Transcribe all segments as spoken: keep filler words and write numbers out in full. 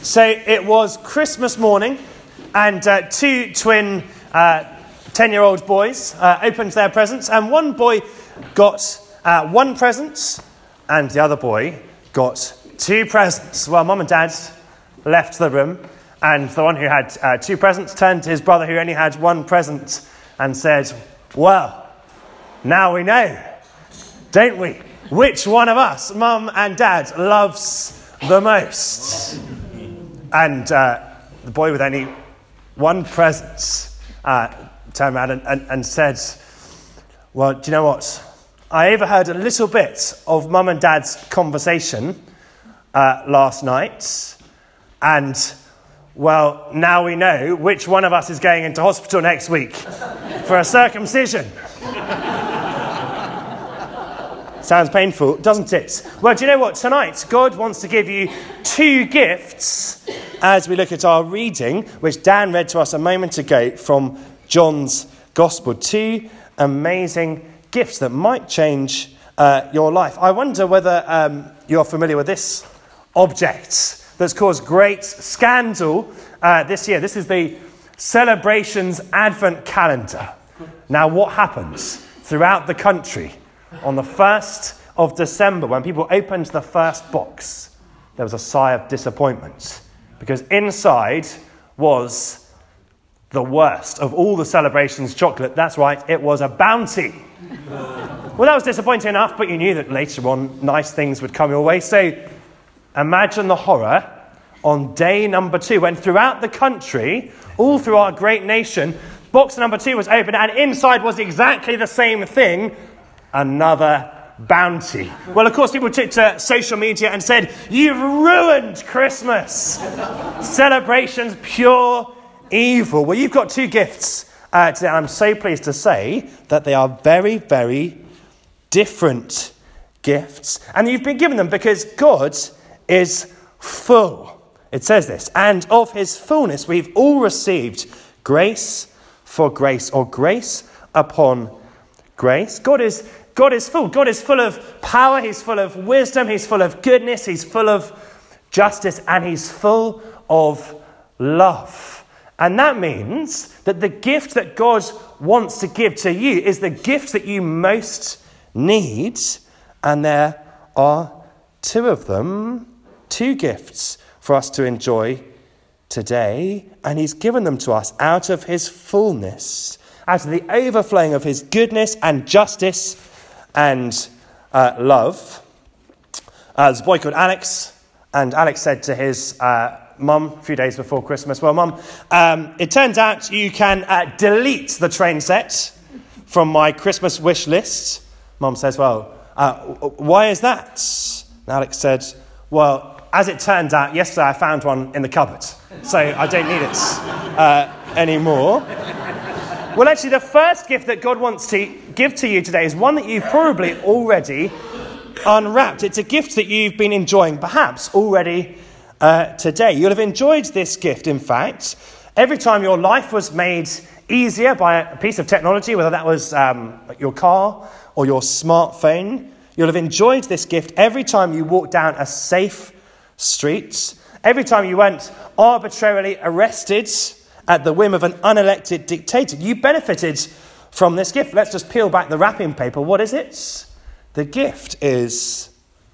So it was Christmas morning, and uh, two twin uh, ten-year-old boys uh, opened their presents, and one boy got uh, one present, and the other boy got two presents. Well, Mum and Dad left the room, and the one who had uh, two presents turned to his brother who only had one present and said, "Well, now we know, don't we, which one of us, Mum and Dad, loves the most?" And uh, the boy with only one present uh, turned around and, and, and said, "Well, do you know what? I overheard a little bit of Mum and Dad's conversation uh, last night, and, well, now we know which one of us is going into hospital next week for a circumcision." Sounds painful, doesn't it? Well, do you know what? Tonight, God wants to give you two gifts as we look at our reading, which Dan read to us a moment ago from John's Gospel. Two amazing gifts that might change uh, your life. I wonder whether um, you're familiar with this object that's caused great scandal uh, this year. This is the Celebrations Advent Calendar. Now, what happens throughout the country on the first of December, when people opened the first box, there was a sigh of disappointment, because inside was the worst of all the celebrations chocolate. That's right, it was a Bounty. Well, that was disappointing enough, but you knew that later on nice things would come your way. So imagine the horror on day number two, when throughout the country, all through our great nation, box number two was opened, and inside was exactly the same thing, another Bounty. Well, of course, people took to social media and said, "You've ruined Christmas. Celebrations, pure evil." Well, you've got two gifts uh, today. I'm so pleased to say that they are very, very different gifts. And you've been given them because God is full. It says this, "And of his fullness we've all received grace for grace," or grace upon grace. God is God is full. God is full of power. He's full of wisdom. He's full of goodness. He's full of justice. And he's full of love. And that means that the gift that God wants to give to you is the gift that you most need. And there are two of them, two gifts for us to enjoy today. And he's given them to us out of his fullness, out of the overflowing of his goodness and justice and uh, love. Uh, there's a boy called Alex, and Alex said to his uh, mum a few days before Christmas, "Well, Mum, um, it turns out you can uh, delete the train set from my Christmas wish list." Mum says, "Well, uh, why is that?" And Alex said, "Well, as it turns out, yesterday I found one in the cupboard, so I don't need it uh, anymore." Well, actually, the first gift that God wants to give to you today is one that you've probably already unwrapped. It's a gift that you've been enjoying, perhaps already uh, today. You'll have enjoyed this gift, in fact, every time your life was made easier by a piece of technology, whether that was um, your car or your smartphone. You'll have enjoyed this gift every time you walked down a safe street, every time you weren't arbitrarily arrested at the whim of an unelected dictator. You benefited from this gift. Let's just peel back the wrapping paper. What is it? The gift is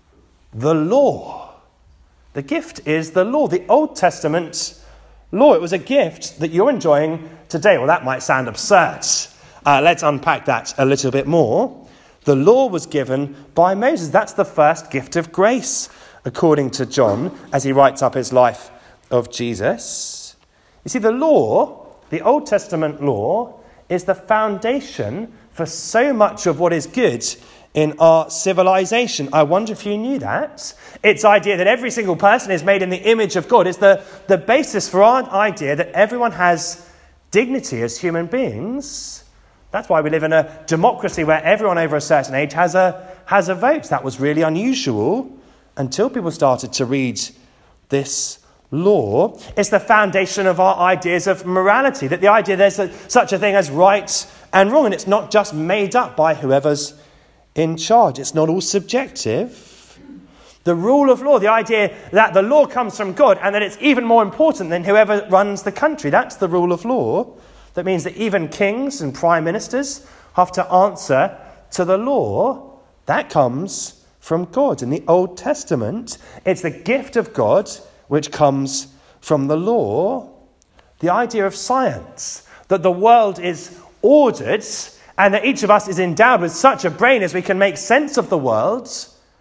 the law. The gift is the law, the Old Testament law. It was a gift that you're enjoying today. Well, that might sound absurd. Uh, let's unpack that a little bit more. The law was given by Moses. That's the first gift of grace, according to John, as he writes up his life of Jesus. You see, the law, the Old Testament law, is the foundation for so much of what is good in our civilization. I wonder if you knew that. Its idea that every single person is made in the image of God is the, the basis for our idea that everyone has dignity as human beings. That's why we live in a democracy where everyone over a certain age has a, has a vote. That was really unusual until people started to read this law. It's the foundation of our ideas of morality, that the idea there's a, such a thing as right and wrong, and it's not just made up by whoever's in charge. It's not all subjective. The rule of law, the idea that the law comes from God and that it's even more important than whoever runs the country. That's the rule of law. That means that even kings and prime ministers have to answer to the law. That comes from God. In the Old Testament, it's the gift of God which comes from the law. The idea of science, that the world is ordered and that each of us is endowed with such a brain as we can make sense of the world.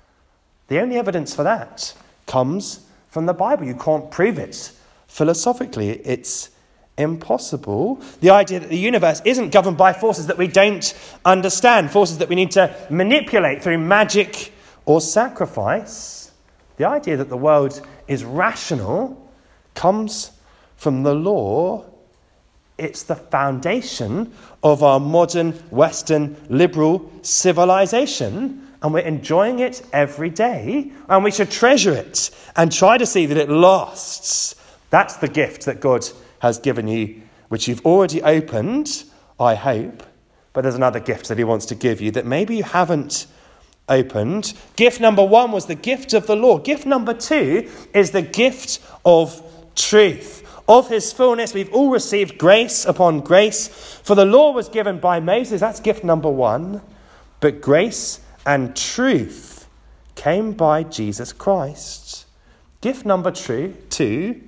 The only evidence for that comes from the Bible. You can't prove it philosophically. It's impossible. The idea that the universe isn't governed by forces that we don't understand, forces that we need to manipulate through magic or sacrifice. The idea that the world is rational comes from the law. It's the foundation of our modern Western liberal civilization. And we're enjoying it every day, and we should treasure it and try to see that it lasts. That's the gift that God has given you, which you've already opened, I hope. But there's another gift that he wants to give you that maybe you haven't opened. Gift number one was the gift of the law. Gift number two is the gift of truth. Of his fullness, we've all received grace upon grace. For the law was given by Moses. That's gift number one. But grace and truth came by Jesus Christ. Gift number two, two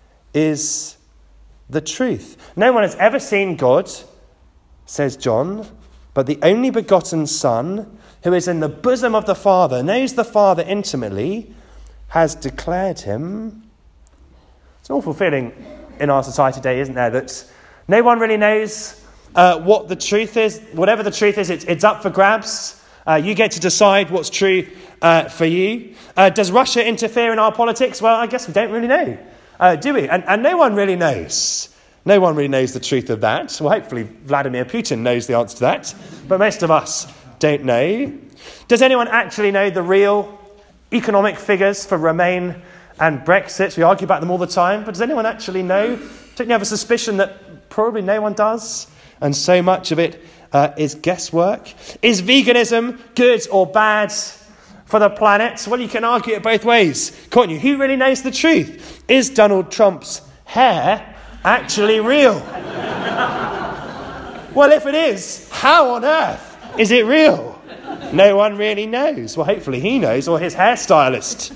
is the truth. No one has ever seen God, says John, but the only begotten Son, who is in the bosom of the Father, knows the Father intimately, has declared him. It's an awful feeling in our society today, isn't there, that no one really knows uh, what the truth is. Whatever the truth is, it's, it's up for grabs. Uh, you get to decide what's true uh, for you. Uh, does Russia interfere in our politics? Well, I guess we don't really know, uh, do we? And, and no one really knows. No one really knows the truth of that. Well, hopefully Vladimir Putin knows the answer to that, but most of us don't know. Does anyone actually know the real economic figures for Remain and Brexit? We argue about them all the time, but does anyone actually know? Don't you have a suspicion that probably no one does? And so much of it Uh, is guesswork. Is veganism good or bad for the planet? Well, you can argue it both ways, can't you? Who really knows the truth? Is Donald Trump's hair actually real? Well, if it is, how on earth is it real? No one really knows. Well, hopefully he knows, or his hairstylist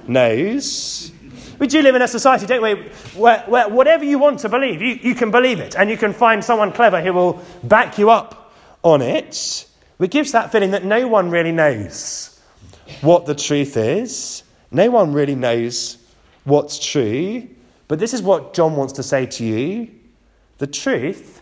knows. We do live in a society, don't we, where, where whatever you want to believe, you, you can believe it, and you can find someone clever who will back you up on it. It gives that feeling that no one really knows what the truth is. No one really knows what's true. But this is what John wants to say to you. The truth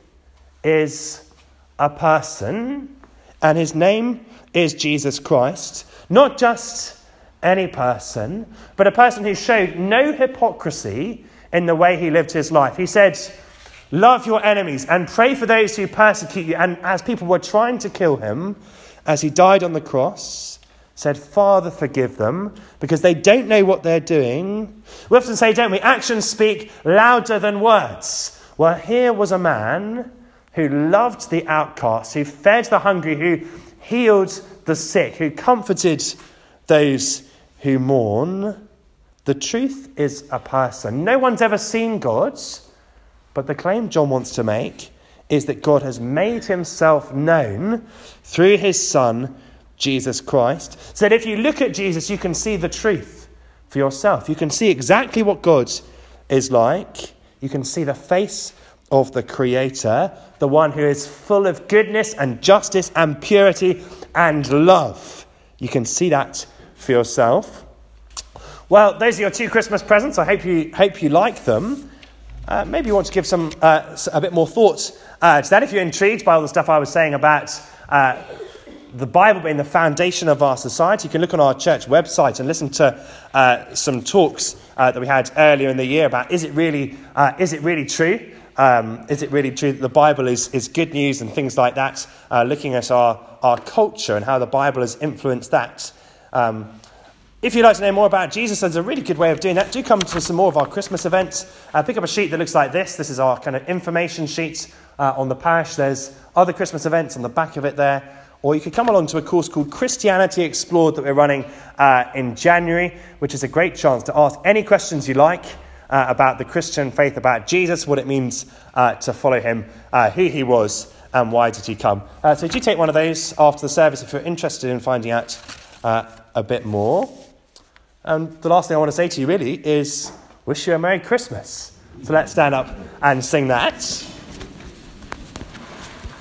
is a person, and his name is Jesus Christ. Not just any person, but a person who showed no hypocrisy in the way he lived his life. He said, love your enemies and pray for those who persecute you. And as people were trying to kill him, as he died on the cross, said, Father, forgive them, because they don't know what they're doing. We often say, don't we, actions speak louder than words. Well, here was a man who loved the outcast, who fed the hungry, who healed the sick, who comforted those who mourn. The truth is a person. No one's ever seen God. But the claim John wants to make is that God has made himself known through his Son, Jesus Christ. So that if you look at Jesus, you can see the truth for yourself. You can see exactly what God is like. You can see the face of the Creator, the one who is full of goodness and justice and purity and love. You can see that for yourself. Well, those are your two Christmas presents. I hope you hope you like them. Uh, maybe you want to give some uh, a bit more thought uh, to that. If you're intrigued by all the stuff I was saying about uh, the Bible being the foundation of our society, you can look on our church website and listen to uh, some talks uh, that we had earlier in the year about is it really uh, is it really true? Um, is it really true that the Bible is, is good news and things like that? Uh, looking at our, our culture and how the Bible has influenced that. Um, If you'd like to know more about Jesus, there's a really good way of doing that. Do come to some more of our Christmas events. Uh, pick up a sheet that looks like this. This is our kind of information sheet uh, on the parish. There's other Christmas events on the back of it there. Or you could come along to a course called Christianity Explored that we're running uh, in January, which is a great chance to ask any questions you like uh, about the Christian faith, about Jesus, what it means uh, to follow him, uh, who he was, and why did he come. Uh, so do take one of those after the service if you're interested in finding out uh, a bit more. And the last thing I want to say to you really is wish you a Merry Christmas. So let's stand up and sing that.